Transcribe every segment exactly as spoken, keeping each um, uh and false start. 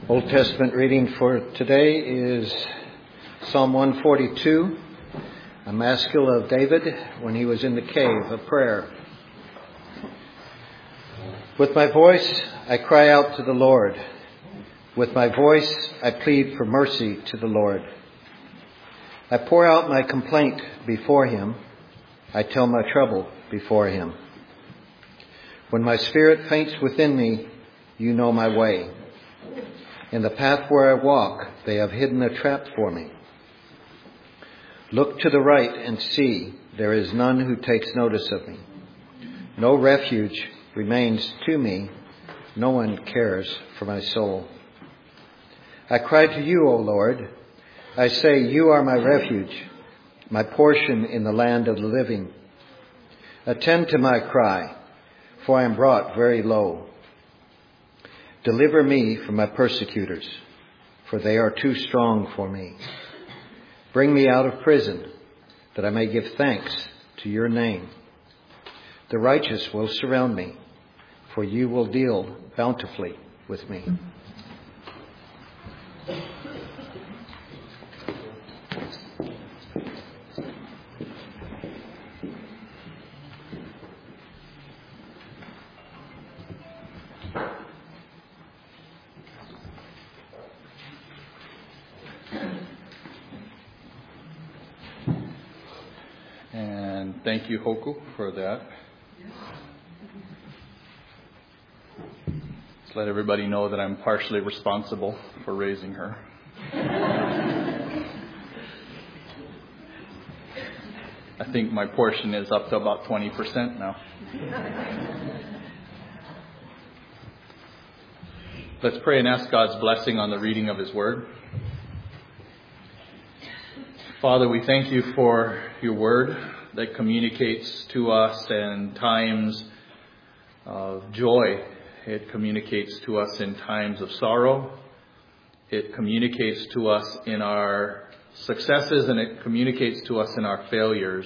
Old Testament reading for today is Psalm one forty-two, a maskil of David when he was in the cave of prayer. With my voice I cry out to the Lord. With my voice I plead for mercy to the Lord. I pour out my complaint before him. I tell my trouble before him. When my spirit faints within me, you know my way. In the path where I walk, they have hidden a trap for me. Look to the right and see, there is none who takes notice of me. No refuge remains to me. No one cares for my soul. I cry to you, O Lord. I say, you are my refuge, my portion in the land of the living. Attend to my cry, for I am brought very low. Deliver me from my persecutors, for they are too strong for me. Bring me out of prison, that I may give thanks to your name. The righteous will surround me, for you will deal bountifully with me. Thank you, Hoku, for that. Just let everybody know that I'm partially responsible for raising her. I think my portion is up to about twenty percent now. Let's pray and ask God's blessing on the reading of His Word. Father, we thank you for your Word that communicates to us in times of joy. It communicates to us in times of sorrow. It communicates to us in our successes, and it communicates to us in our failures.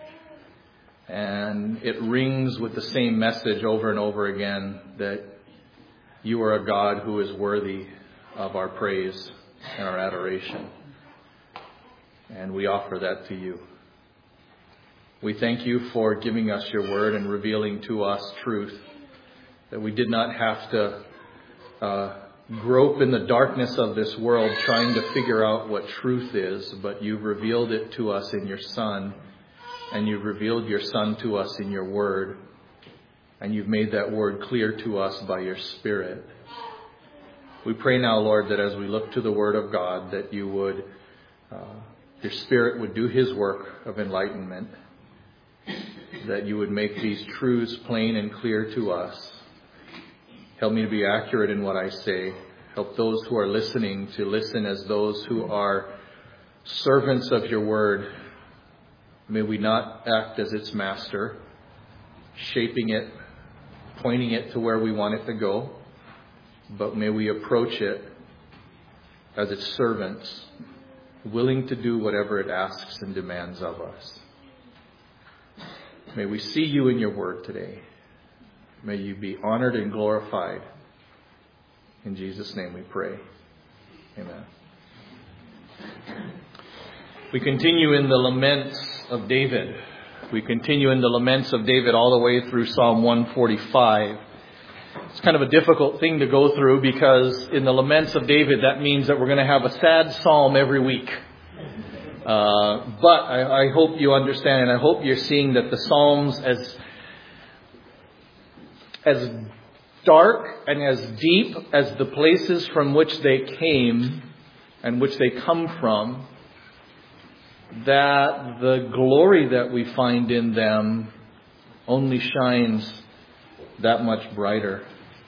And it rings with the same message over and over again, that you are a God who is worthy of our praise and our adoration. And we offer that to you. We thank you for giving us your word and revealing to us truth, that we did not have to uh, grope in the darkness of this world trying to figure out what truth is, but you've revealed it to us in your Son, and you've revealed your Son to us in your word, and you've made that word clear to us by your Spirit. We pray now, Lord, that as we look to the word of God, that you would, uh, your Spirit would do his work of enlightenment, that you would make these truths plain and clear to us. Help me to be accurate in what I say. Help those who are listening to listen as those who are servants of your word. May we not act as its master, shaping it, pointing it to where we want it to go, but may we approach it as its servants, willing to do whatever it asks and demands of us. May we see you in your word today. May you be honored and glorified. In Jesus' name we pray. Amen. We continue in the laments of David. We continue in the laments of David all the way through Psalm one forty-five. It's kind of a difficult thing to go through, because in the laments of David, that means that we're going to have a sad psalm every week. Uh, but I, I hope you understand, and I hope you're seeing that the Psalms, as as dark and as deep as the places from which they came and which they come from, that the glory that we find in them only shines that much brighter.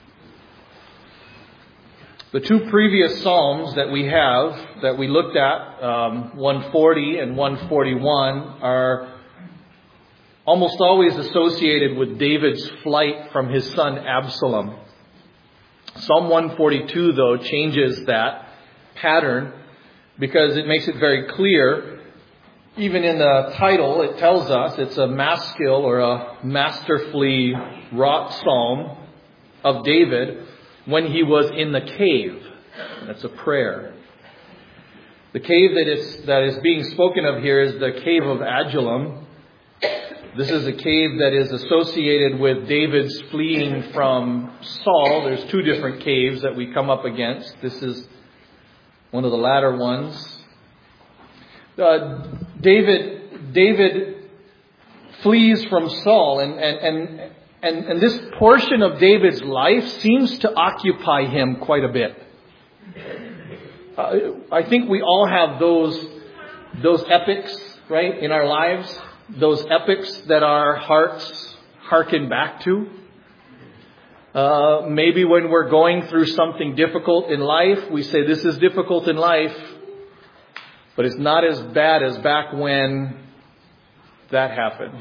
The two previous Psalms that we have, that we looked at, um, one forty and one forty-one, are almost always associated with David's flight from his son Absalom. Psalm one forty-two, though, changes that pattern, because it makes it very clear. Even in the title, it tells us it's a maskil, or a masterfully wrought psalm of David when he was in the cave. That's a prayer. The cave that is, that is being spoken of here is the cave of Adullam. This is a cave that is associated with David's fleeing from Saul. There's two different caves that we come up against. This is one of the latter ones. Uh, David, David flees from Saul, and, and, and, and, and this portion of David's life seems to occupy him quite a bit. Uh, I think we all have those, those epics, right, in our lives. Those epics that our hearts hearken back to. Uh, maybe when we're going through something difficult in life, we say, this is difficult in life, but it's not as bad as back when that happened.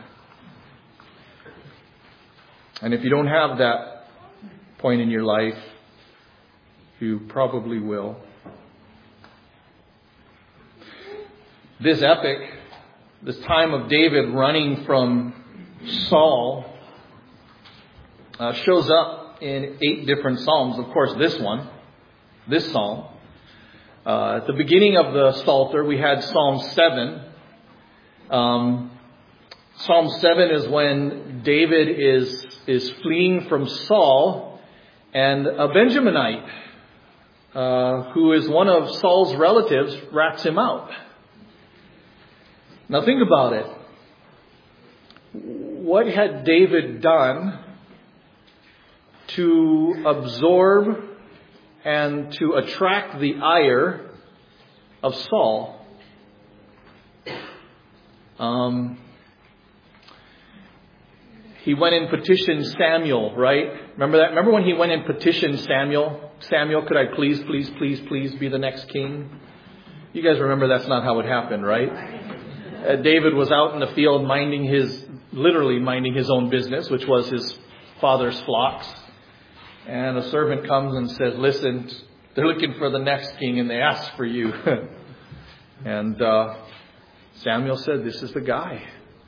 And if you don't have that point in your life, you probably will. This epic, this time of David running from Saul, uh, shows up in eight different Psalms. Of course, this one, this Psalm. Uh, at the beginning of the Psalter, we had Psalm seven. Um, Psalm seven is when David is, is fleeing from Saul, and a Benjaminite, uh, who is one of Saul's relatives, rats him out. Now think about it. What had David done to absorb and to attract the ire of Saul? Um, he went and petitioned Samuel, right? Remember that? Remember when he went and petitioned Samuel? Samuel, could I please, please, please, please be the next king? You guys remember that's not how it happened, right? Uh, David was out in the field minding his, literally minding his own business, which was his father's flocks. And a servant comes and says, listen, they're looking for the next king and they ask for you. and uh, Samuel said, this is the guy.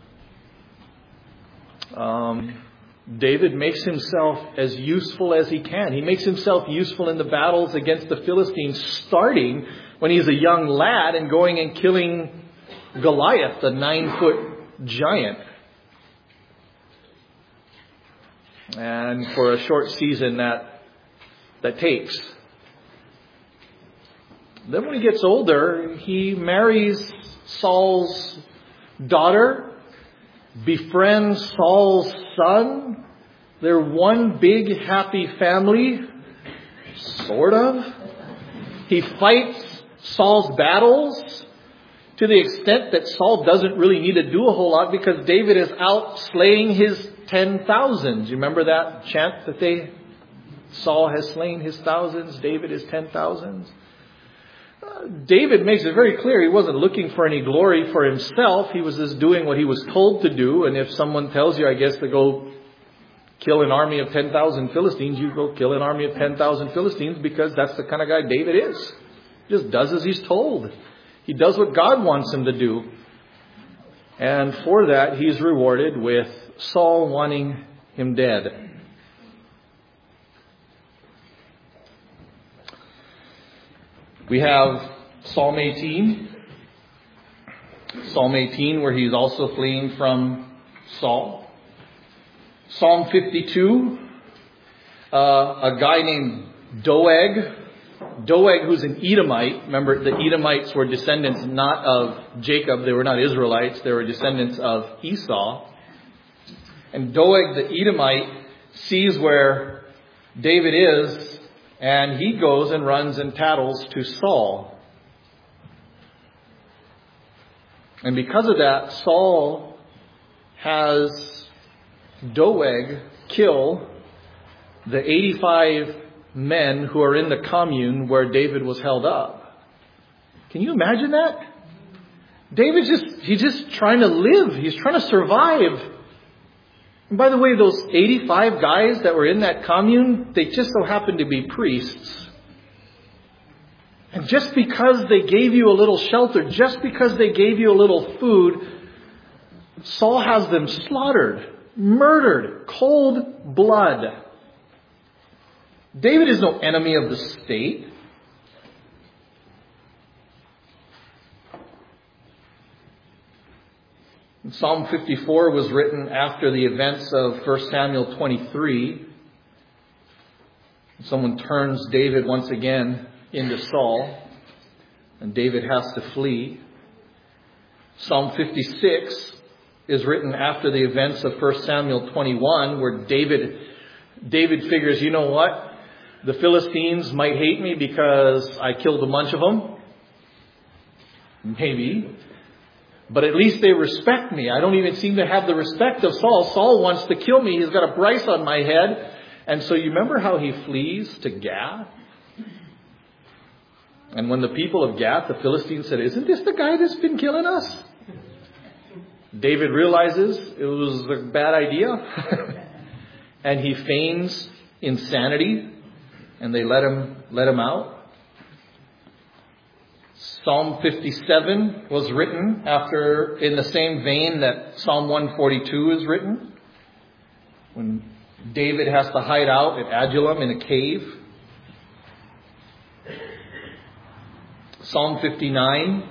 Um, David makes himself as useful as he can. He makes himself useful in the battles against the Philistines, starting when he's a young lad and going and killing Goliath, the nine-foot giant. And for a short season that that takes. Then when he gets older, he marries Saul's daughter, befriends Saul's son. They're one big happy family, sort of. He fights Saul's battles, to the extent that Saul doesn't really need to do a whole lot because David is out slaying his ten thousands. You remember that chant that they, Saul has slain his thousands, David his ten thousands? Uh, David makes it very clear he wasn't looking for any glory for himself. He was just doing what he was told to do. And if someone tells you, I guess, to go kill an army of ten thousand Philistines, you go kill an army of ten thousand Philistines because that's the kind of guy David is. He just does as he's told. He does what God wants him to do. And for that, he's rewarded with Saul wanting him dead. We have Psalm eighteen. Psalm eighteen, where he's also fleeing from Saul. Psalm fifty-two. Uh, a guy named Doeg. Doeg, who's an Edomite. Remember, the Edomites were descendants not of Jacob. They were not Israelites. They were descendants of Esau. And Doeg, the Edomite, sees where David is, and he goes and runs and tattles to Saul. And because of that, Saul has Doeg kill the eighty-five men who are in the commune where David was held up. Can you imagine that? David's just, he's just trying to live. He's trying to survive. And by the way, those eighty-five guys that were in that commune, they just so happened to be priests. And just because they gave you a little shelter, just because they gave you a little food, Saul has them slaughtered, murdered, cold blood. David is no enemy of the state. Psalm fifty-four was written after the events of First Samuel twenty-three. Someone turns David once again into Saul, and David has to flee. Psalm fifty-six is written after the events of First Samuel twenty-one, where David, David figures, you know what? The Philistines might hate me because I killed a bunch of them. Maybe. But at least they respect me. I don't even seem to have the respect of Saul. Saul wants to kill me. He's got a price on my head. And so you remember how he flees to Gath? And when the people of Gath, the Philistines, said, isn't this the guy that's been killing us? David realizes it was a bad idea. And he feigns insanity. And they let him, let him out. Psalm fifty-seven was written after, in the same vein that Psalm one forty-two is written. When David has to hide out at Adullam in a cave. Psalm fifty-nine.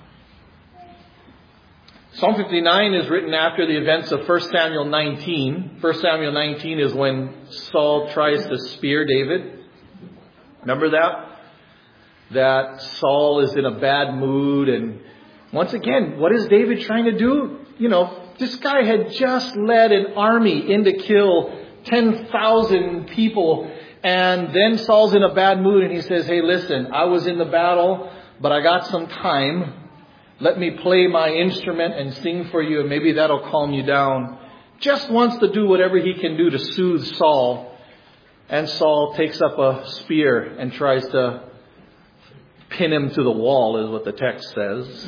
Psalm fifty-nine is written after the events of First Samuel nineteen. First Samuel nineteen is when Saul tries to spear David. Remember that? That Saul is in a bad mood. And once again, what is David trying to do? You know, this guy had just led an army in to kill ten thousand people. And then Saul's in a bad mood and he says, hey, listen, I was in the battle, but I got some time. Let me play my instrument and sing for you, and maybe that'll calm you down. Just wants to do whatever he can do to soothe Saul. And Saul takes up a spear and tries to pin him to the wall, is what the text says.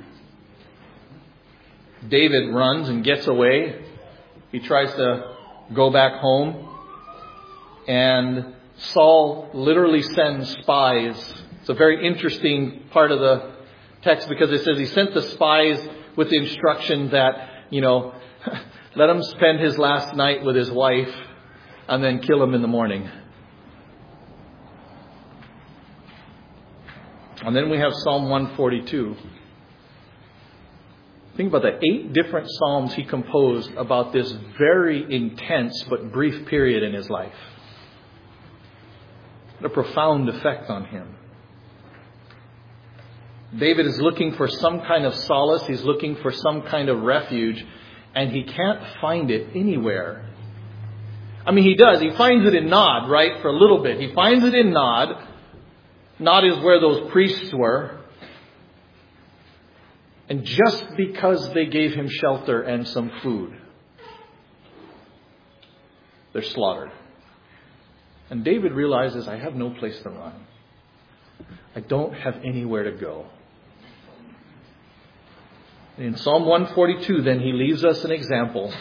David runs and gets away. He tries to go back home. And Saul literally sends spies. It's a very interesting part of the text because it says he sent the spies with the instruction that, you know, let him spend his last night with his wife and then kill him in the morning. And then we have Psalm one forty-two. Think about the eight different psalms he composed about this very intense but brief period in his life. What a profound effect on him. David is looking for some kind of solace. He's looking for some kind of refuge. And he can't find it anywhere. I mean, he does. He finds it in Nod, right? For a little bit. He finds it in Nod. Nod is where those priests were. And just because they gave him shelter and some food, they're slaughtered. And David realizes, I have no place to run. I don't have anywhere to go. In Psalm one forty-two, then, he leaves us an example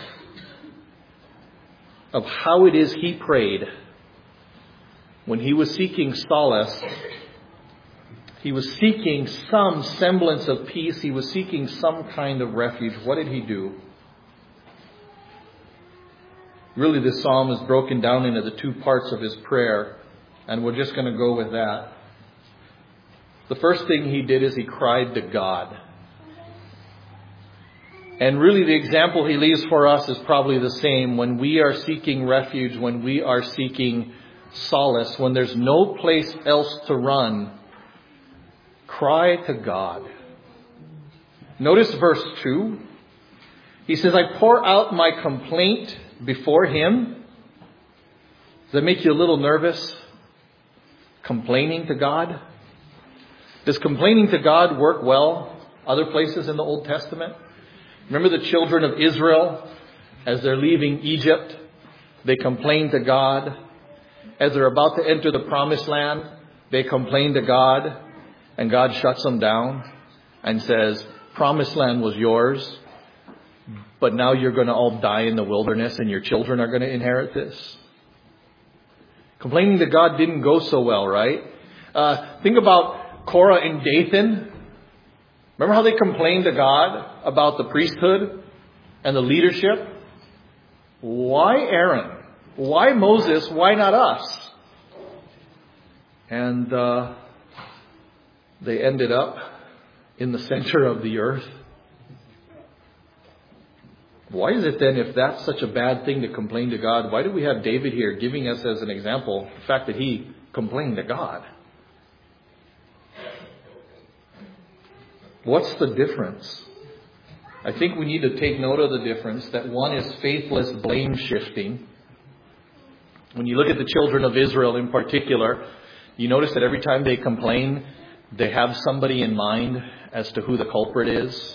of how it is he prayed when he was seeking solace. He was seeking some semblance of peace. He was seeking some kind of refuge. What did he do? Really, this psalm is broken down into the two parts of his prayer, and we're just going to go with that. The first thing he did is he cried to God. And really the example he leaves for us is probably the same. When we are seeking refuge, when we are seeking solace, when there's no place else to run, cry to God. Notice verse two. He says, I pour out my complaint before him. Does that make you a little nervous? Complaining to God? Does complaining to God work well other places in the Old Testament? Remember the children of Israel as they're leaving Egypt? They complain to God. As they're about to enter the promised land, they complain to God. And God shuts them down and says, promised land was yours, but now you're going to all die in the wilderness and your children are going to inherit this. Complaining to God didn't go so well, right? Uh, think about Korah and Dathan. Remember how they complained to God about the priesthood and the leadership? Why Aaron? Why Moses? Why not us? And uh, they ended up in the center of the earth. Why is it then, if that's such a bad thing to complain to God, why do we have David here giving us as an example the fact that he complained to God? What's the difference? I think we need to take note of the difference, that one is faithless blame shifting. When you look at the children of Israel in particular, you notice that every time they complain, they have somebody in mind as to who the culprit is.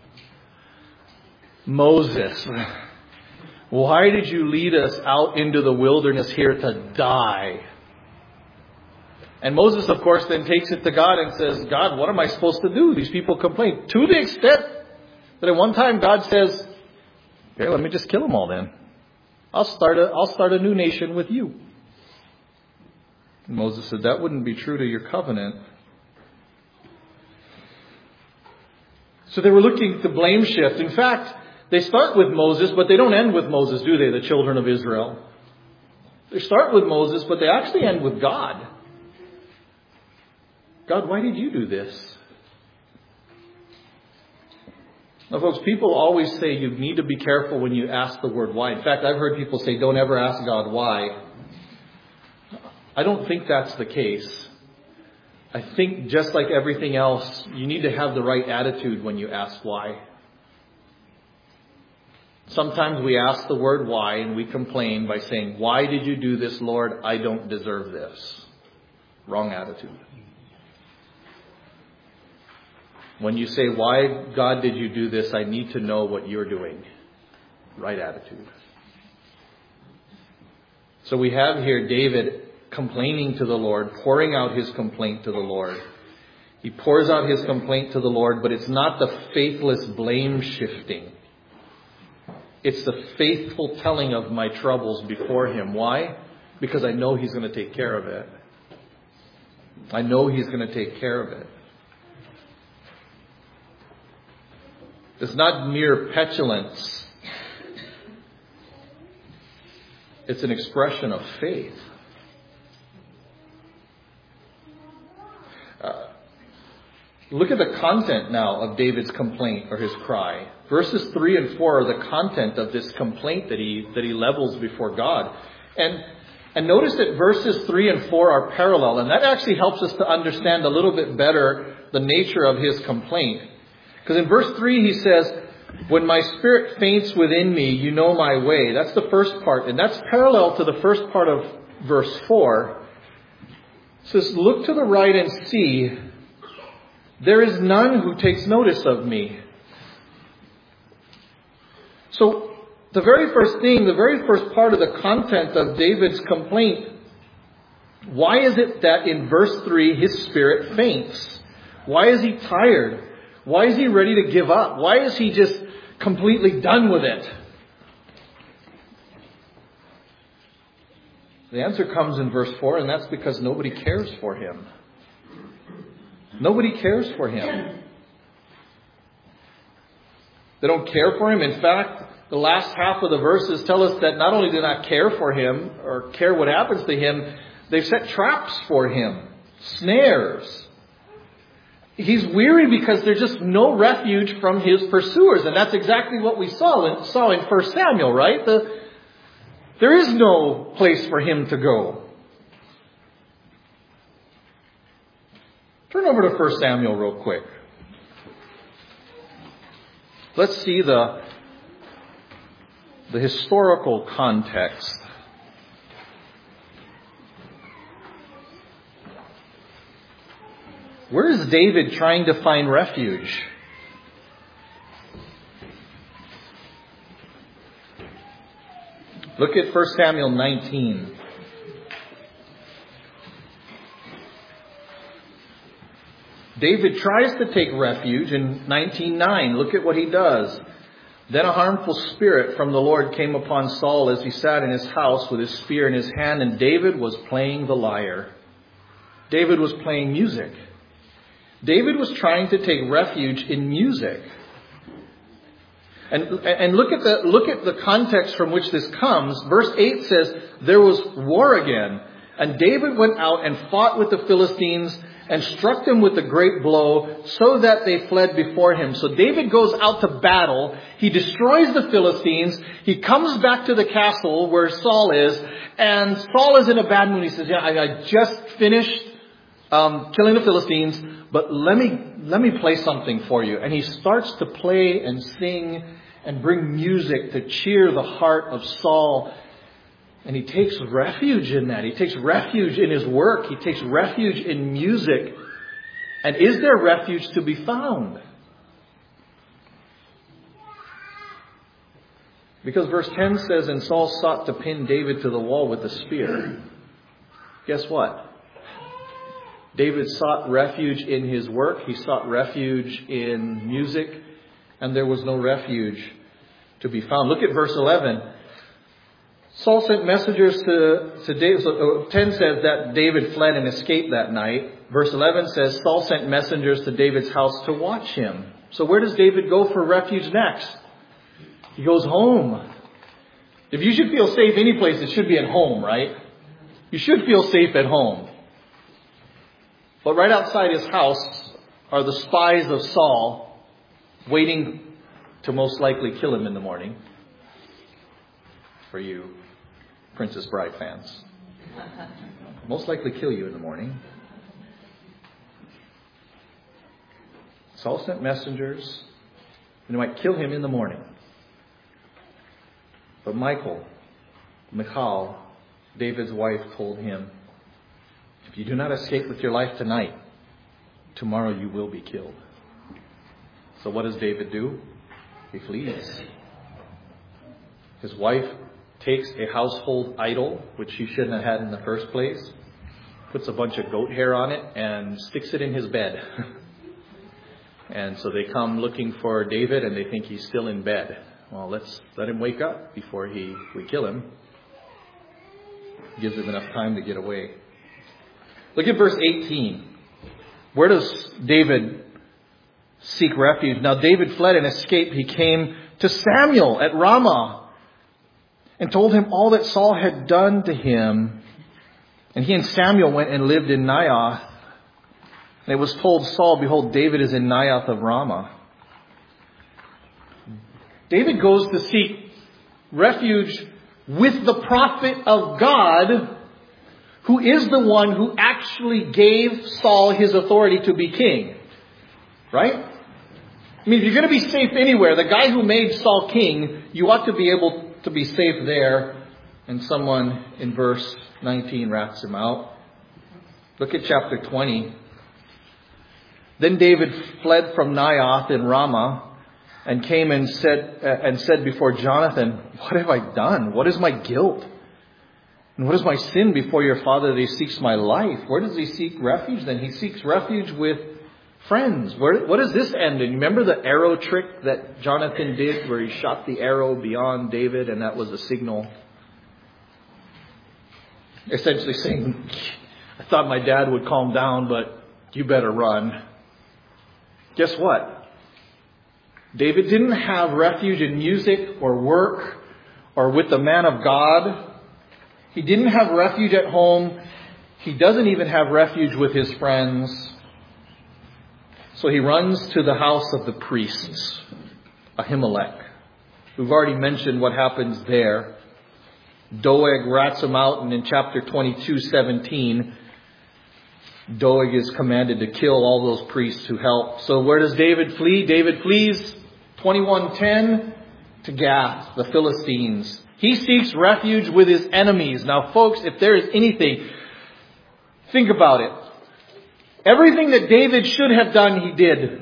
Moses, why did you lead us out into the wilderness here to die? And Moses, of course, then takes it to God and says, God, what am I supposed to do? These people complain. To the extent that at one time God says, okay, let me just kill them all then. I'll start a, I'll start a new nation with you. And Moses said, that wouldn't be true to your covenant. So they were looking to blame shift. In fact, they start with Moses, but they don't end with Moses, do they, the children of Israel? They start with Moses, but they actually end with God. God, why did you do this? Now, folks, people always say you need to be careful when you ask the word why. In fact, I've heard people say, don't ever ask God why. I don't think that's the case. I think just like everything else, you need to have the right attitude when you ask why. Sometimes we ask the word why and we complain by saying, why did you do this, Lord? I don't deserve this. Wrong attitude. When you say, why, God, did you do this? I need to know what you're doing. Right attitude. So we have here David complaining to the Lord, pouring out his complaint to the Lord. He pours out his complaint to the Lord, but it's not the faithless blame shifting. It's the faithful telling of my troubles before him. Why? Because I know he's going to take care of it. I know he's going to take care of it. It's not mere petulance. It's an expression of faith. Uh, look at the content now of David's complaint or his cry. Verses three and four are the content of this complaint that he that he levels before God. And and notice that verses three and four are parallel, and that actually helps us to understand a little bit better the nature of his complaint. Because in verse three he says, when my spirit faints within me, you know my way. That's the first part. And that's parallel to the first part of verse four. It says, look to the right and see, there is none who takes notice of me. So the very first thing, the very first part of the content of David's complaint, why is it that in verse three his spirit faints? Why is he tired? Why is he ready to give up? Why is he just completely done with it? The answer comes in verse four, and that's because nobody cares for him. Nobody cares for him. They don't care for him. In fact, the last half of the verses tell us that not only do they not care for him or care what happens to him, they've set traps for him, snares. He's weary because there's just no refuge from his pursuers. And that's exactly what we saw in, saw in First Samuel, right? The, there is no place for him to go. Turn over to First Samuel real quick. Let's see the, the historical context. Where is David trying to find refuge? Look at First Samuel nineteen. David tries to take refuge in nineteen nine. Look at what he does. Then a harmful spirit from the Lord came upon Saul as he sat in his house with his spear in his hand, and David was playing the lyre. David was playing music. David was trying to take refuge in music. And, and look at the, look at the context from which this comes. Verse eight says, there was war again. And David went out and fought with the Philistines, and struck them with a great blow so that they fled before him. So David goes out to battle. He destroys the Philistines. He comes back to the castle where Saul is, and Saul is in a bad mood. He says, yeah, I, I just finished um, killing the Philistines, but let me, let me play something for you. And he starts to play and sing and bring music to cheer the heart of Saul. And he takes refuge in that. He takes refuge in his work. He takes refuge in music. And is there refuge to be found? Because verse ten says, and Saul sought to pin David to the wall with a spear. Guess what? David sought refuge in his work. He sought refuge in music. And there was no refuge to be found. Look at verse eleven. Saul sent messengers to, to David. So ten says that David fled and escaped that night. Verse eleven says Saul sent messengers to David's house to watch him. So where does David go for refuge next? He goes home. If you should feel safe any place, it should be at home, right? You should feel safe at home. But right outside his house are the spies of Saul waiting to most likely kill him in the morning. For you Princess Bride fans. Most likely kill you in the morning. Saul sent messengers, and they might kill him in the morning. But Michal, Michal, David's wife, told him, if you do not escape with your life tonight, tomorrow you will be killed. So what does David do? He flees. His wife takes a household idol, which she shouldn't have had in the first place, puts a bunch of goat hair on it, and sticks it in his bed. And so they come looking for David, and they think he's still in bed. Well, let's let him wake up before he we kill him. Gives him enough time to get away. Look at verse eighteen. Where does David seek refuge? Now David fled and escaped. He came to Samuel at Ramah and told him all that Saul had done to him. And he and Samuel went and lived in Naioth. And it was told Saul, behold, David is in Naioth of Ramah. David goes to seek refuge with the prophet of God, who is the one who actually gave Saul his authority to be king. Right? I mean, if you're going to be safe anywhere, the guy who made Saul king, you ought to be able to be safe there. And someone in verse nineteen wraps him out. Look at chapter twenty. Then David fled from Naioth in Ramah and came and said uh, and said before Jonathan, what have I done? What is my guilt? And what is my sin before your father that he seeks my life? Where does he seek refuge then? He seeks refuge with friends. Where, what does this end in? You remember the arrow trick that Jonathan did where he shot the arrow beyond David and that was a signal? Essentially saying, I thought my dad would calm down, but you better run. Guess what? David didn't have refuge in music or work or with the man of God. He didn't have refuge at home. He doesn't even have refuge with his friends. So he runs to the house of the priests, Ahimelech. We've already mentioned what happens there. Doeg rats him out, and in chapter twenty-two, seventeen, Doeg is commanded to kill all those priests who help. So where does David flee? David flees, twenty-one ten, to Gath, the Philistines. He seeks refuge with his enemies. Now, folks, if there is anything, think about it. Everything that David should have done, he did.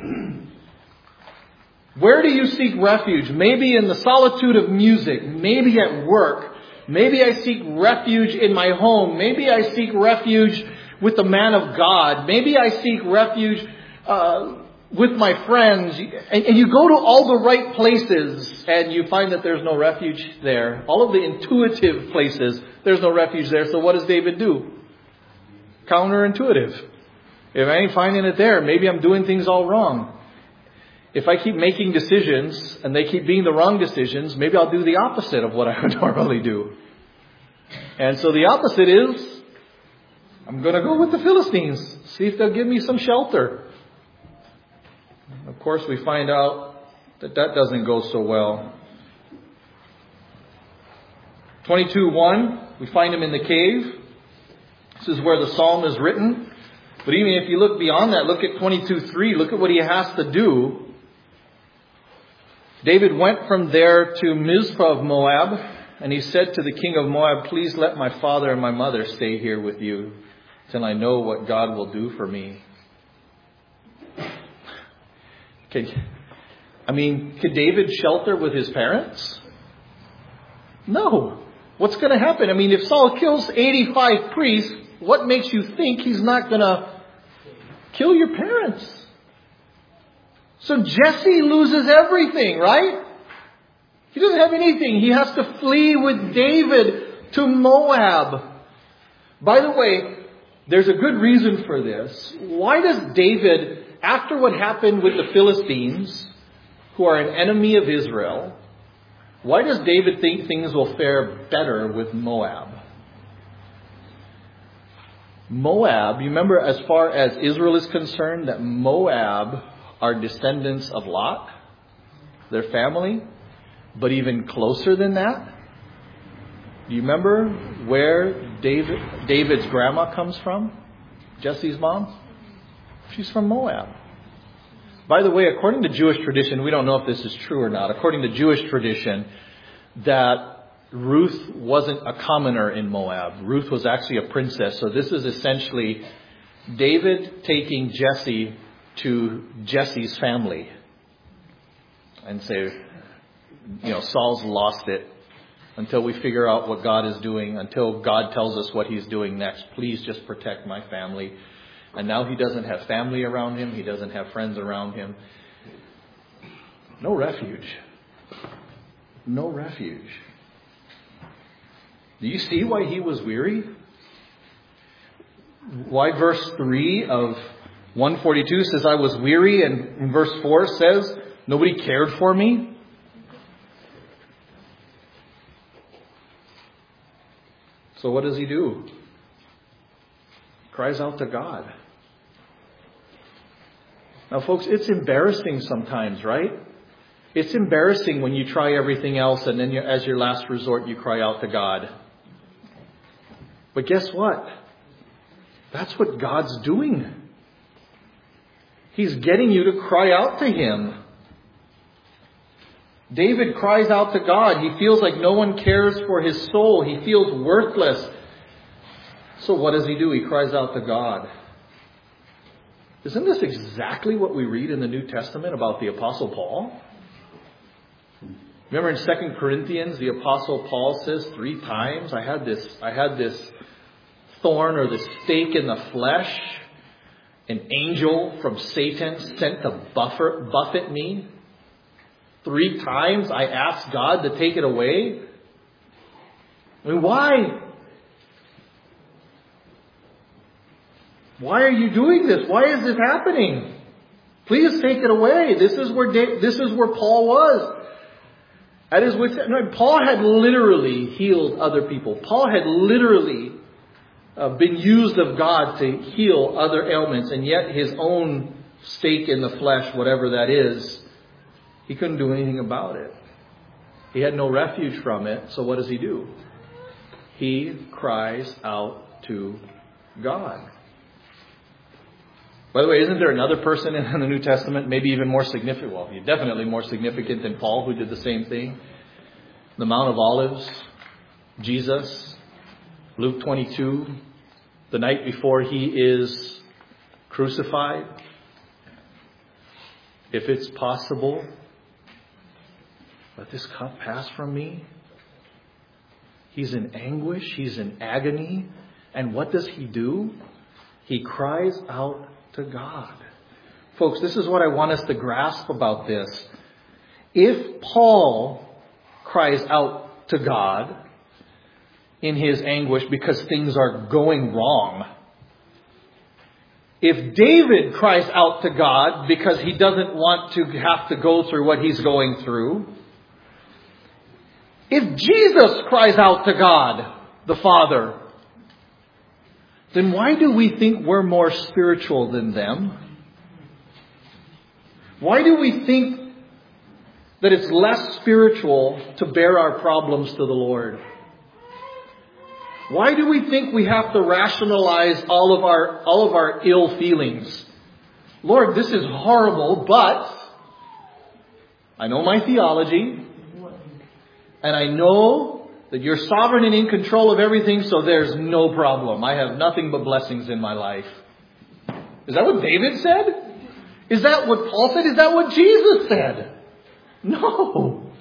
Where do you seek refuge? Maybe in the solitude of music. Maybe at work. Maybe I seek refuge in my home. Maybe I seek refuge with the man of God. Maybe I seek refuge uh, with my friends. And, and you go to all the right places and you find that there's no refuge there. All of the intuitive places, there's no refuge there. So what does David do? Counterintuitive. If I ain't finding it there, maybe I'm doing things all wrong. If I keep making decisions and they keep being the wrong decisions, maybe I'll do the opposite of what I would normally do. And so the opposite is I'm going to go with the Philistines. See if they'll give me some shelter. Of course, we find out that that doesn't go so well. twenty-two one, we find him in the cave. This is where the psalm is written. But even if you look beyond that, look at twenty-two three. Look at what he has to do. David went from there to Mizpah of Moab, and he said to the king of Moab, please let my father and my mother stay here with you till I know what God will do for me. Okay. I mean, could David shelter with his parents? No. What's going to happen? I mean, if Saul kills eighty-five priests, what makes you think he's not going to kill your parents? So Jesse loses everything, right? He doesn't have anything. He has to flee with David to Moab. By the way, there's a good reason for this. Why does David, after what happened with the Philistines, who are an enemy of Israel, why does David think things will fare better with Moab? Moab, you remember as far as Israel is concerned, that Moab are descendants of Lot, their family, but even closer than that. Do you remember where David, David's grandma comes from? Jesse's mom? She's from Moab. By the way, according to Jewish tradition, we don't know if this is true or not. According to Jewish tradition, that Ruth wasn't a commoner in Moab. Ruth was actually a princess. So this is essentially David taking Jesse to Jesse's family and say, you know, Saul's lost it. Until we figure out what God is doing, until God tells us what he's doing next, please just protect my family. And now he doesn't have family around him. He doesn't have friends around him. No refuge. No refuge. Do you see why he was weary? Why verse three of one forty-two says, I was weary, and in verse four says, nobody cared for me? So what does he do? He cries out to God. Now, folks, it's embarrassing sometimes, right? It's embarrassing when you try everything else and then you, as your last resort, you cry out to God. But guess what? That's what God's doing. He's getting you to cry out to him. David cries out to God. He feels like no one cares for his soul. He feels worthless. So what does he do? He cries out to God. Isn't this exactly what we read in the New Testament about the Apostle Paul? Remember in Second Corinthians, the Apostle Paul says three times, I had this, I had this thorn or this stake in the flesh. An angel from Satan sent to buffet, buffet me. Three times I asked God to take it away. I mean, why? Why are you doing this? Why is this happening? Please take it away. This is where this is where Paul was. At his wit's end. Paul had literally healed other people. Paul had literally uh, been used of God to heal other ailments, and yet his own stake in the flesh, whatever that is, he couldn't do anything about it. He had no refuge from it. So what does he do? He cries out to God. By the way, isn't there another person in the New Testament, maybe even more significant, well, definitely more significant than Paul, who did the same thing? The Mount of Olives, Jesus, Luke twenty-two, the night before he is crucified. If it's possible, let this cup pass from me. He's in anguish. He's in agony. And what does he do? He cries out to God. Folks, this is what I want us to grasp about this. If Paul cries out to God in his anguish because things are going wrong, if David cries out to God because he doesn't want to have to go through what he's going through, if Jesus cries out to God, the Father, then why do we think we're more spiritual than them? Why do we think that it's less spiritual to bear our problems to the Lord? Why do we think we have to rationalize all of our all of our ill feelings? Lord, this is horrible, but I know my theology, and I know that you're sovereign and in control of everything, so there's no problem. I have nothing but blessings in my life. Is that what David said? Is that what Paul said? Is that what Jesus said? No.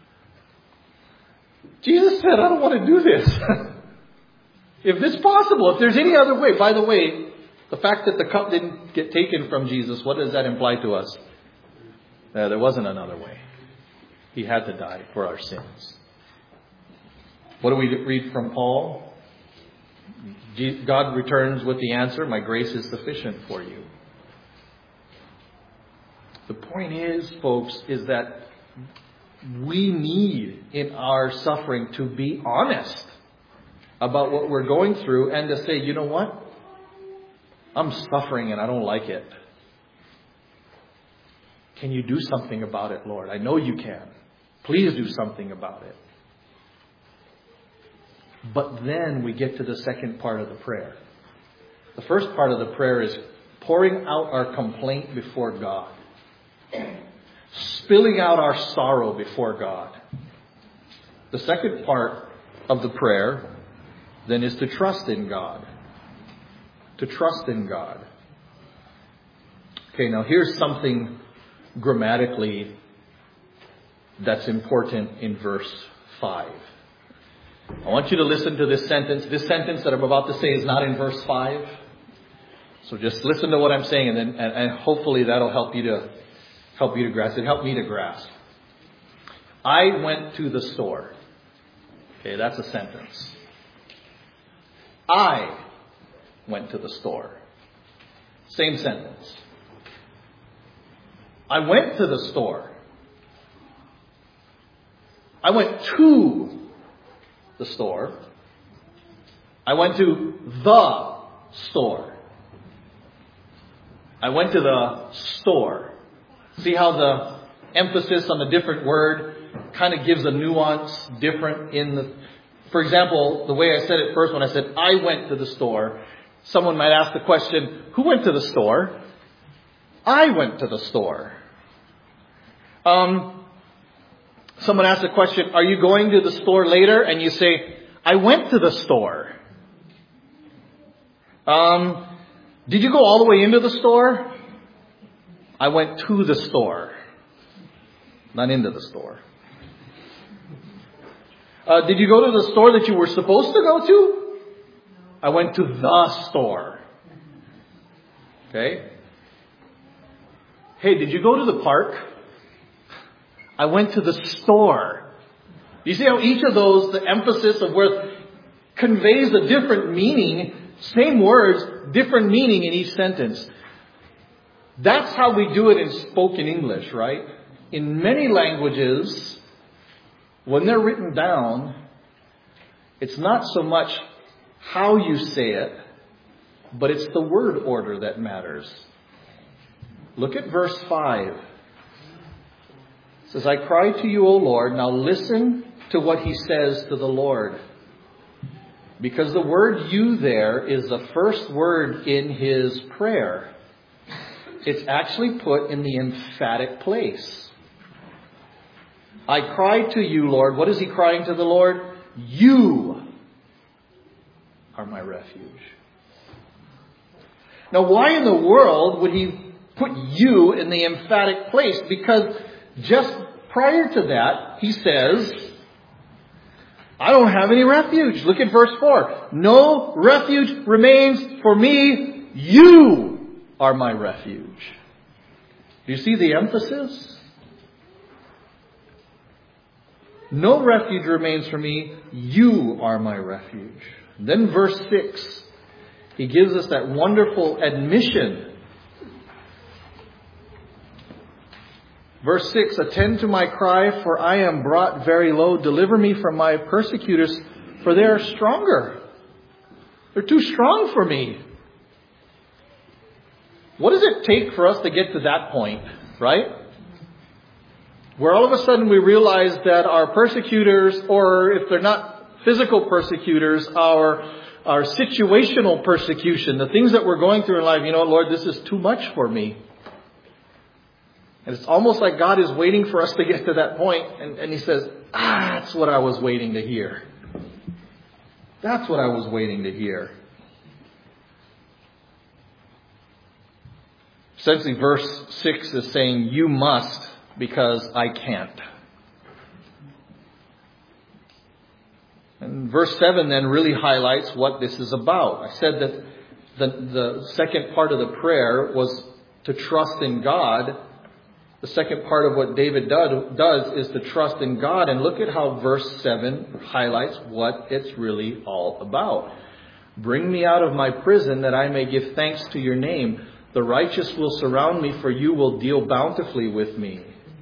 Jesus said, I don't want to do this. If this is possible, if there's any other way. By the way, the fact that the cup didn't get taken from Jesus, what does that imply to us? Uh, there wasn't another way. He had to die for our sins. What do we read from Paul? God returns with the answer, my grace is sufficient for you. The point is, folks, is that we need in our suffering to be honest about what we're going through and to say, you know what? I'm suffering and I don't like it. Can you do something about it, Lord? I know you can. Please do something about it. But then we get to the second part of the prayer. The first part of the prayer is pouring out our complaint before God. Spilling out our sorrow before God. The second part of the prayer then is to trust in God. To trust in God. Okay, now here's something grammatically that's important in verse five. I want you to listen to this sentence. This sentence that I'm about to say is not in verse five. So just listen to what I'm saying, and then and, and hopefully that'll help you to help you to grasp it. Help me to grasp. I went to the store. Okay, that's a sentence. I went to the store. Same sentence. I went to the store. I went to the store. I went to the store. I went to the store. See how the emphasis on the different word kind of gives a nuance different in the... For example, the way I said it first when I said, I went to the store, someone might ask the question, who went to the store? I went to the store. Um, someone asks the question, are you going to the store later? And you say, I went to the store. Um, did you go all the way into the store? I went to the store. Not into the store. Uh, did you go to the store that you were supposed to go to? I went to the store. Okay? Hey, did you go to the park? I went to the store. You see how each of those, the emphasis of where conveys a different meaning, same words, different meaning in each sentence. That's how we do it in spoken English, right? In many languages, when they're written down, it's not so much how you say it, but it's the word order that matters. Look at verse five. It says, I cry to you, O Lord. Now listen to what he says to the Lord. Because the word you there is the first word in his prayer. It's actually put in the emphatic place. I cry to you, Lord. What is he crying to the Lord? You are my refuge. Now, why in the world would he put you in the emphatic place? Because just prior to that, he says, I don't have any refuge. Look at verse four. No refuge remains for me. You are my refuge. Do you see the emphasis? No refuge remains for me. You are my refuge. Then verse six, he gives us that wonderful admission. Verse six, attend to my cry, for I am brought very low. Deliver me from my persecutors, for they are stronger. They're too strong for me. What does it take for us to get to that point, right? Where all of a sudden we realize that our persecutors, or if they're not physical persecutors, our, our situational persecution, the things that we're going through in life, you know, Lord, this is too much for me. And it's almost like God is waiting for us to get to that point, and, and He says, ah, that's what I was waiting to hear. That's what I was waiting to hear. Essentially, verse six is saying, you must because I can't. And verse seven then really highlights what this is about. I said that the, the second part of the prayer was to trust in God. The second part of what David does, does is to trust in God. And look at how verse seven highlights what it's really all about. Bring me out of my prison that I may give thanks to your name. The righteous will surround me, for you will deal bountifully with me.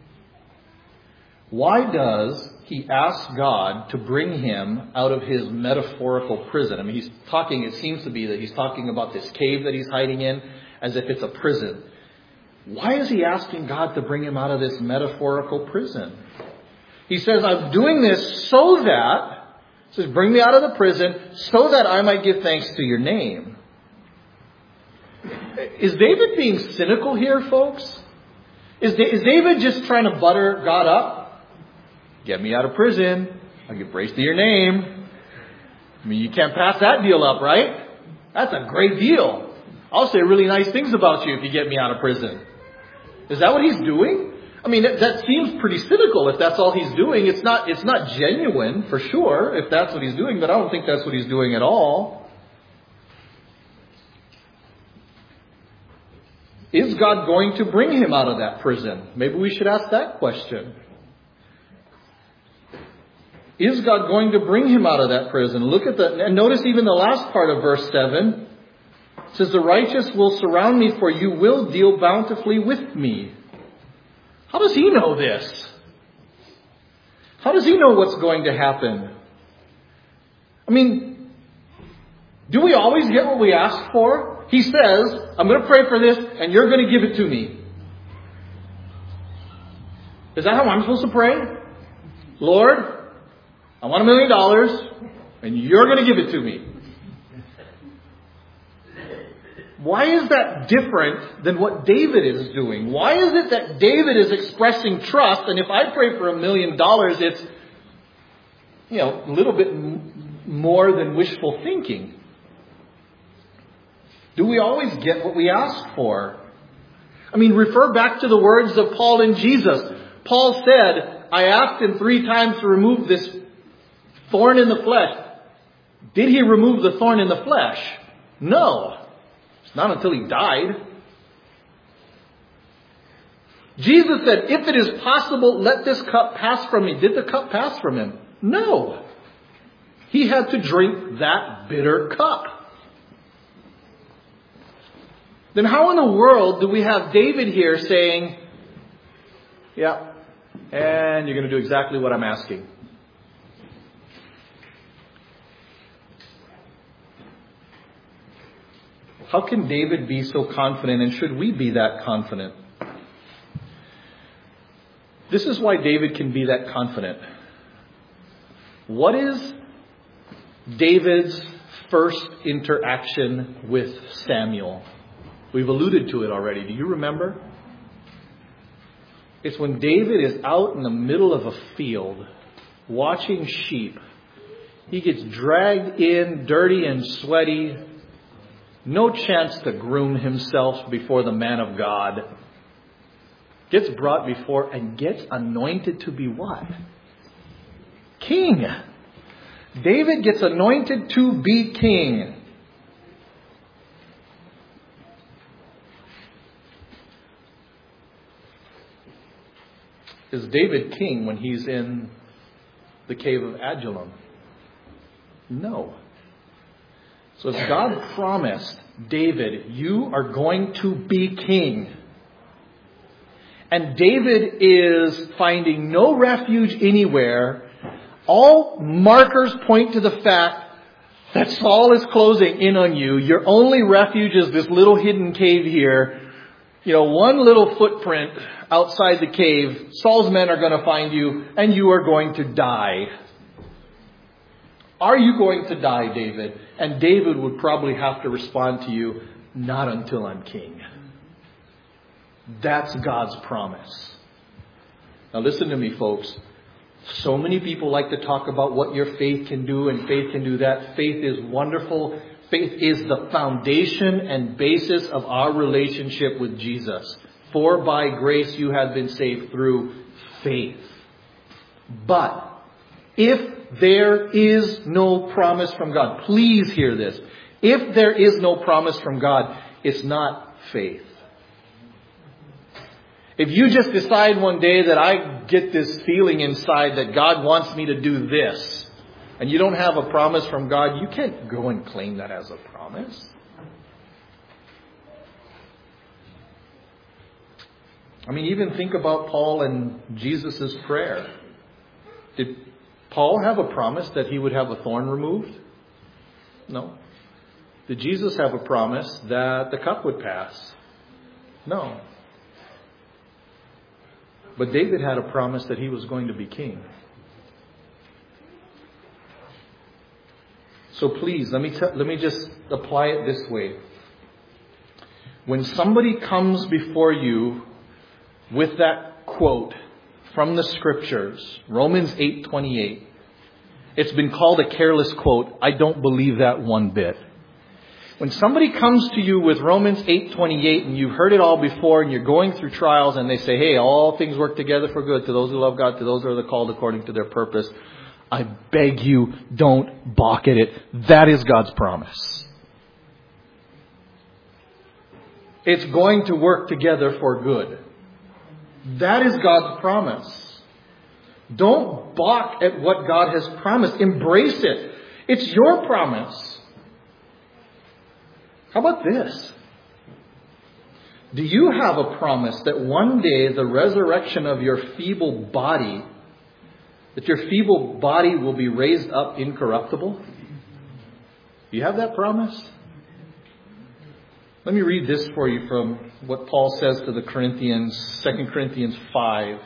Why does he ask God to bring him out of his metaphorical prison? I mean, he's talking, it seems to be that he's talking about this cave that he's hiding in as if it's a prison. Why is he asking God to bring him out of this metaphorical prison? He says, I'm doing this so that, he says, bring me out of the prison so that I might give thanks to your name. Is David being cynical here, folks? Is, is David just trying to butter God up? Get me out of prison. I'll give praise to your name. I mean, you can't pass that deal up, right? That's a great deal. I'll say really nice things about you if you get me out of prison. Is that what he's doing? I mean, that, that seems pretty cynical if that's all he's doing. It's not, it's not genuine, for sure, if that's what he's doing, but I don't think that's what he's doing at all. Is God going to bring him out of that prison? Maybe we should ask that question. Is God going to bring him out of that prison? Look at the, and notice even the last part of verse seven. It says, the righteous will surround me, for you will deal bountifully with me. How does he know this? How does he know what's going to happen? I mean, do we always get what we ask for? He says, I'm going to pray for this, and you're going to give it to me. Is that how I'm supposed to pray? Lord, I want a million dollars, and you're going to give it to me. Why is that different than what David is doing? Why is it that David is expressing trust, and if I pray for a million dollars, it's, you know, a little bit m- more than wishful thinking? Do we always get what we ask for? I mean, refer back to the words of Paul and Jesus. Paul said, I asked him three times to remove this thorn in the flesh. Did he remove the thorn in the flesh? No. It's not until he died. Jesus said, if it is possible, let this cup pass from me. Did the cup pass from him? No. He had to drink that bitter cup. Then how in the world do we have David here saying, yeah, and you're going to do exactly what I'm asking? How can David be so confident, and should we be that confident? This is why David can be that confident. What is David's first interaction with Samuel? We've alluded to it already. Do you remember? It's when David is out in the middle of a field watching sheep. He gets dragged in, dirty and sweaty. No chance to groom himself before the man of God. Gets brought before and gets anointed to be what? King. David gets anointed to be king. Is David king when he's in the cave of Adullam? No. So if God promised David, you are going to be king, and David is finding no refuge anywhere, all markers point to the fact that Saul is closing in on you. Your only refuge is this little hidden cave here. You know, one little footprint outside the cave. Saul's men are going to find you and you are going to die. Are you going to die, David? And David would probably have to respond to you, not until I'm king. That's God's promise. Now listen to me, folks. So many people like to talk about what your faith can do, and faith can do that. Faith is wonderful. Faith is the foundation and basis of our relationship with Jesus. For by grace you have been saved through faith. But if there is no promise from God, please hear this. If there is no promise from God, it's not faith. If you just decide one day that I get this feeling inside that God wants me to do this, and you don't have a promise from God, you can't go and claim that as a promise. I mean, even think about Paul and Jesus' prayer. Did Paul have a promise that he would have a thorn removed? No. Did Jesus have a promise that the cup would pass? No. But David had a promise that he was going to be king. So please, let me t- let me just apply it this way. When somebody comes before you with that quote from the Scriptures, Romans eight twenty-eight, it's been called a careless quote. I don't believe that one bit. When somebody comes to you with Romans eight twenty-eight and you've heard it all before and you're going through trials and they say, hey, all things work together for good to those who love God, to those who are called according to their purpose. I beg you, don't balk at it. That is God's promise. It's going to work together for good. That is God's promise. Don't balk at what God has promised. Embrace it. It's your promise. How about this? Do you have a promise that one day the resurrection of your feeble body, that your feeble body will be raised up incorruptible? Do you have that promise? Let me read this for you from what Paul says to the Corinthians, Second Corinthians five.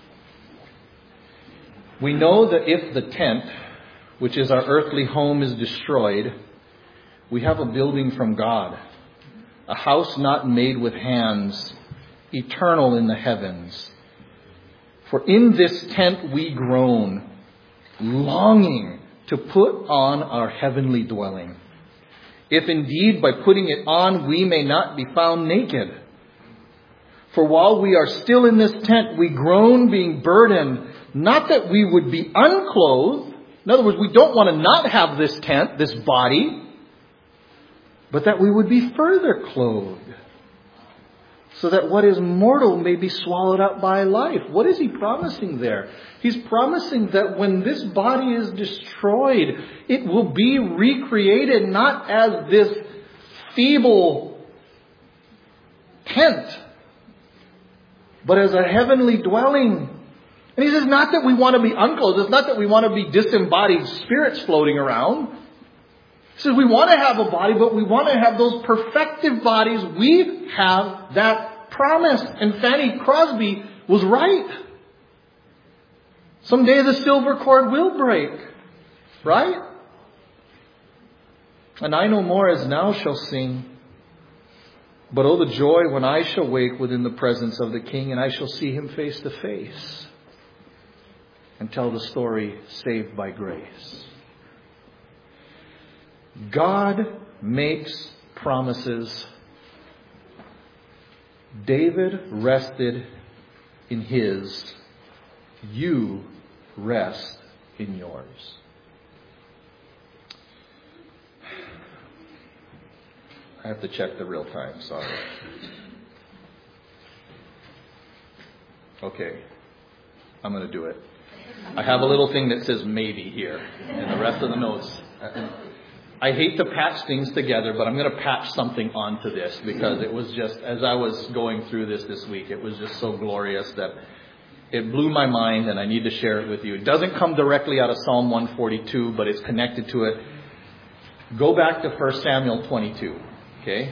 We know that if the tent, which is our earthly home, is destroyed, we have a building from God, a house not made with hands, eternal in the heavens. For in this tent we groan, longing to put on our heavenly dwelling. If indeed by putting it on we may not be found naked. For while we are still in this tent, we groan, being burdened, not that we would be unclothed. In other words, we don't want to not have this tent, this body, but that we would be further clothed, so that what is mortal may be swallowed up by life. What is he promising there? He's promising that when this body is destroyed, it will be recreated not as this feeble tent, but as a heavenly dwelling. And he says not that we want to be unclothed. It's not that we want to be disembodied spirits floating around. He says we want to have a body, but we want to have those perfective bodies. We have that promise. And Fanny Crosby was right. Someday the silver cord will break. Right? And I no more as now shall sing. But oh, the joy when I shall wake within the presence of the King, and I shall see him face to face and tell the story saved by grace. God makes promises. David rested in his. You rest in yours. I have to check the real time, sorry. Okay, I'm going to do it. I have a little thing that says maybe here, and the rest of the notes. I hate to patch things together, but I'm going to patch something onto this because it was just, as I was going through this this week, it was just so glorious that it blew my mind, and I need to share it with you. It doesn't come directly out of Psalm one forty-two, but it's connected to it. Go back to First Samuel twenty-two. Okay?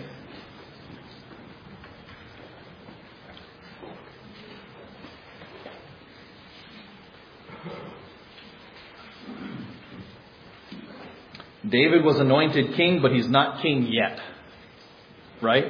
David was anointed king, but he's not king yet. Right?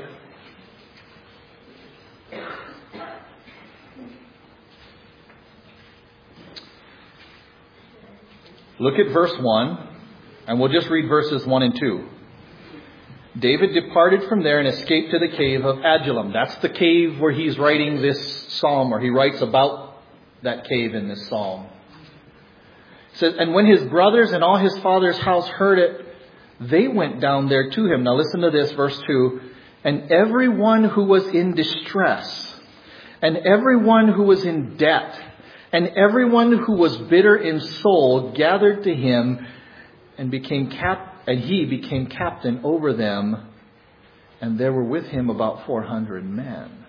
Look at verse one, and we'll just read verses one and two. David departed from there and escaped to the cave of Adullam. That's the cave where he's writing this psalm, or he writes about that cave in this psalm. It says, and when his brothers and all his father's house heard it, they went down there to him. Now listen to this, verse two. And everyone who was in distress, and everyone who was in debt, and everyone who was bitter in soul gathered to him, and became cap and he became captain over them, and there were with him about four hundred men.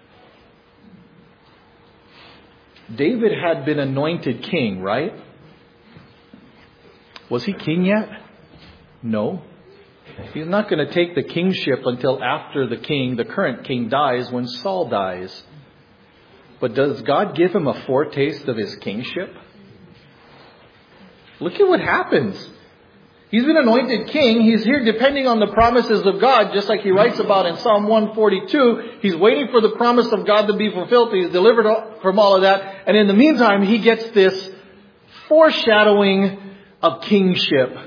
David had been anointed king, right? Was he king yet? No. He's not going to take the kingship until after the king, the current king, dies, when Saul dies. But does God give him a foretaste of his kingship? Look at what happens. He's been anointed king. He's here depending on the promises of God, just like he writes about in Psalm one forty-two. He's waiting for the promise of God to be fulfilled. He's delivered from all of that. And in the meantime, he gets this foreshadowing of kingship.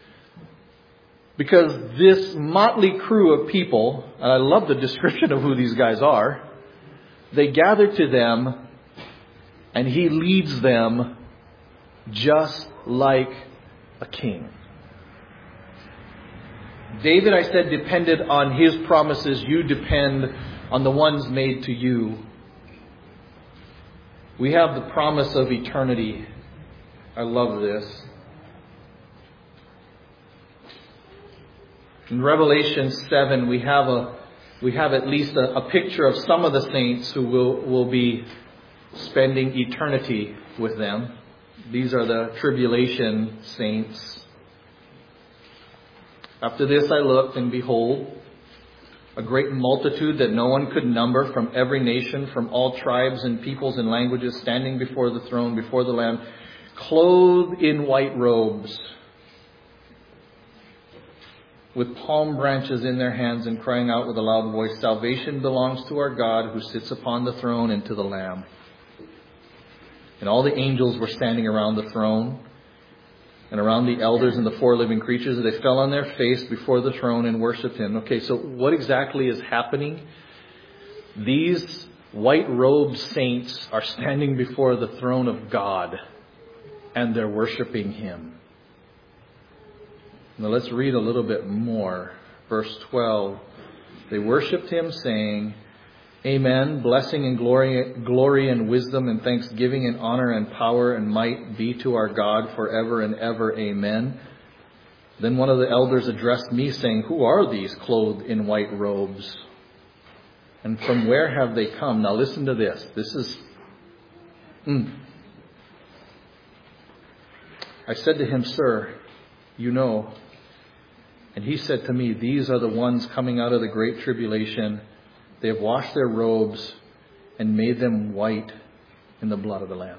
Because this motley crew of people, and I love the description of who these guys are, they gather to them, and he leads them just like a king. David, I said, depended on his promises. You depend on the ones made to you. We have the promise of eternity. I love this. In Revelation seven, we have a we have at least a, a picture of some of the saints who will, will be spending eternity with them. These are the tribulation saints. After this I looked, and behold, a great multitude that no one could number, from every nation, from all tribes and peoples and languages, standing before the throne, before the Lamb, clothed in white robes, with palm branches in their hands, and crying out with a loud voice, salvation belongs to our God who sits upon the throne and to the Lamb. And all the angels were standing around the throne and around the elders and the four living creatures. They fell on their face before the throne and worshipped him. Okay, so what exactly is happening? These white-robed saints are standing before the throne of God, and they're worshiping him. Now let's read a little bit more. Verse twelve. They worshipped him, saying, Amen. Blessing and glory, glory and wisdom and thanksgiving and honor and power and might be to our God forever and ever. Amen. Then one of the elders addressed me, saying, Who are these clothed in white robes? And from where have they come? Now listen to this. This is... Mm. I said to him, Sir, you know. And he said to me, These are the ones coming out of the great tribulation. They have washed their robes and made them white in the blood of the Lamb.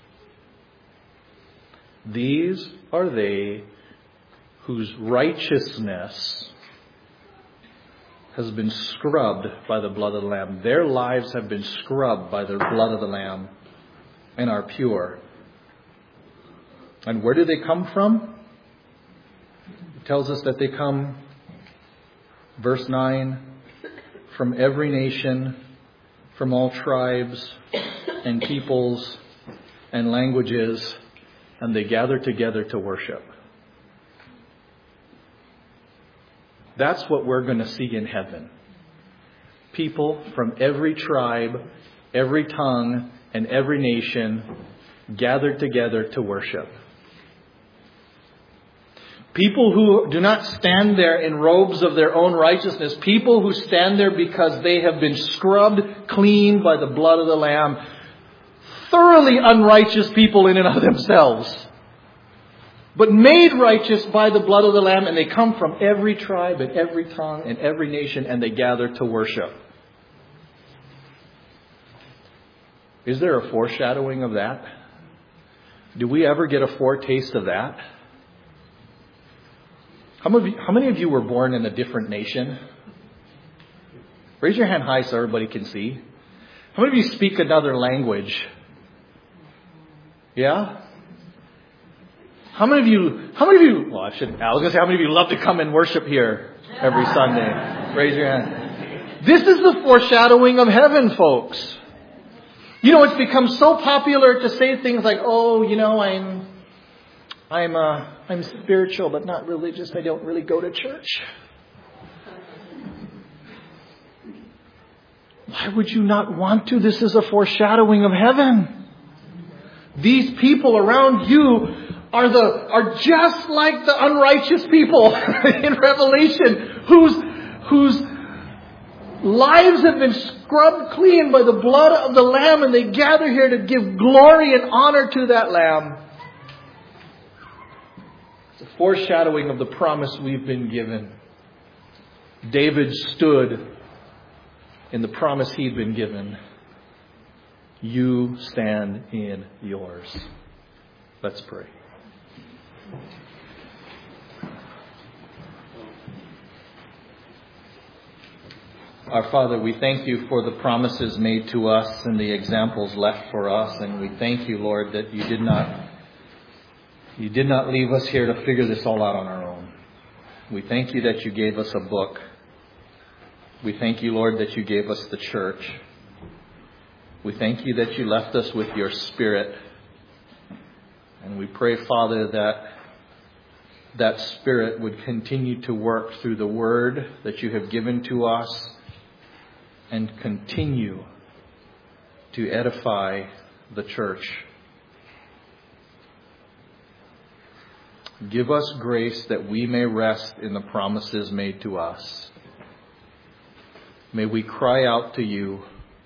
These are they whose righteousness has been scrubbed by the blood of the Lamb. Their lives have been scrubbed by the blood of the Lamb and are pure. And where do they come from? It tells us that they come, verse nine, from every nation, from all tribes and peoples and languages, and they gather together to worship. That's what we're going to see in heaven. People from every tribe, every tongue, and every nation gathered together to worship. People who do not stand there in robes of their own righteousness. People who stand there because they have been scrubbed clean by the blood of the Lamb. Thoroughly unrighteous people in and of themselves. but made righteous by the blood of the Lamb, and they come from every tribe and every tongue and every nation, and they gather to worship. Is there a foreshadowing of that? Do we ever get a foretaste of that? How many, of you, how many of you were born in a different nation? Raise your hand high so everybody can see. How many of you speak another language? Yeah? How many of you, how many of you, well, I shouldn't, I was going to say, how many of you love to come and worship here every Sunday? Raise your hand. This is the foreshadowing of heaven, folks. You know, it's become so popular to say things like, oh, you know, I'm, I'm, uh, I'm spiritual, but not religious. I don't really go to church. Why would you not want to? This is a foreshadowing of heaven. These people around you are the are just like the unrighteous people in Revelation, whose whose lives have been scrubbed clean by the blood of the Lamb, and they gather here to give glory and honor to that Lamb. It's a foreshadowing of the promise we've been given. David stood in the promise he'd been given. You stand in yours. Let's pray. Our Father, we thank you for the promises made to us and the examples left for us. And we thank you, Lord, that you did not, you did not leave us here to figure this all out on our own. We thank you that you gave us a book. We thank you, Lord, that you gave us the church. We thank you that you left us with your Spirit. And we pray, Father, that that Spirit would continue to work through the Word that you have given to us and continue to edify the church. Give us grace that we may rest in the promises made to us. May we cry out to you,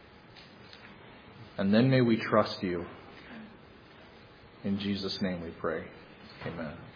and then may we trust you. In Jesus' name we pray. Amen.